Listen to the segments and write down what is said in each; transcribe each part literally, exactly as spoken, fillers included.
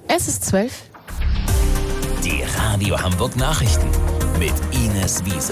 Es ist zwölf. Die Radio Hamburg Nachrichten mit Ines Wiese.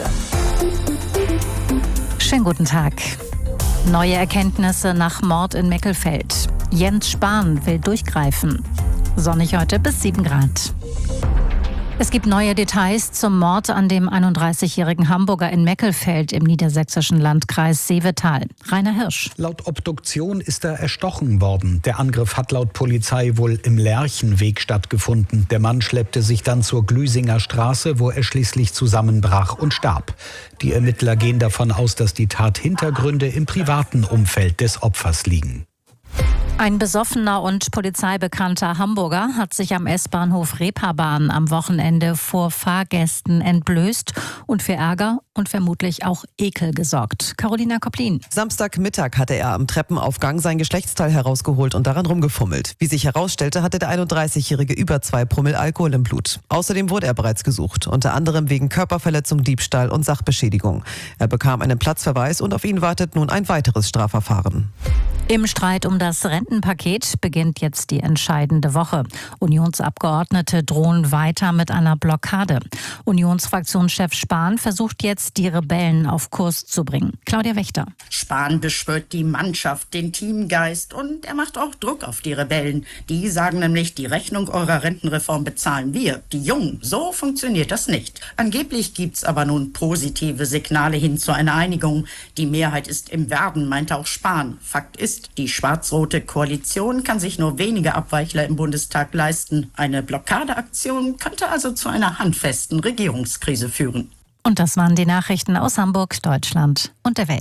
Schönen guten Tag. Neue Erkenntnisse nach Mord in Meckelfeld. Jens Spahn will durchgreifen. Sonnig heute bis sieben Grad. Es gibt neue Details zum Mord an dem einunddreißigjährigen Hamburger in Meckelfeld im niedersächsischen Landkreis Seevetal. Rainer Hirsch. Laut Obduktion ist er erstochen worden. Der Angriff hat laut Polizei wohl im Lerchenweg stattgefunden. Der Mann schleppte sich dann zur Glüsinger Straße, wo er schließlich zusammenbrach und starb. Die Ermittler gehen davon aus, dass die Tathintergründe im privaten Umfeld des Opfers liegen. Ein besoffener und polizeibekannter Hamburger hat sich am S-Bahnhof Reeperbahn am Wochenende vor Fahrgästen entblößt und für Ärger und vermutlich auch Ekel gesorgt. Carolina Koplin. Samstagmittag hatte er am Treppenaufgang sein Geschlechtsteil herausgeholt und daran rumgefummelt. Wie sich herausstellte, hatte der einunddreißigjährige über zwei Promille Alkohol im Blut. Außerdem wurde er bereits gesucht, unter anderem wegen Körperverletzung, Diebstahl und Sachbeschädigung. Er bekam einen Platzverweis und auf ihn wartet nun ein weiteres Strafverfahren. Im Streit um das Rentenpaket beginnt jetzt die entscheidende Woche. Unionsabgeordnete drohen weiter mit einer Blockade. Unionsfraktionschef Spahn versucht jetzt, die Rebellen auf Kurs zu bringen. Claudia Wächter. Spahn beschwört die Mannschaft, den Teamgeist und er macht auch Druck auf die Rebellen. Die sagen nämlich, die Rechnung eurer Rentenreform bezahlen wir, die Jungen. So funktioniert das nicht. Angeblich gibt's aber nun positive Signale hin zu einer Einigung. Die Mehrheit ist im Werden, meinte auch Spahn. Fakt ist, die schwarz-rote Koalition kann sich nur wenige Abweichler im Bundestag leisten. Eine Blockadeaktion könnte also zu einer handfesten Regierungskrise führen. Und das waren die Nachrichten aus Hamburg, Deutschland und der Welt.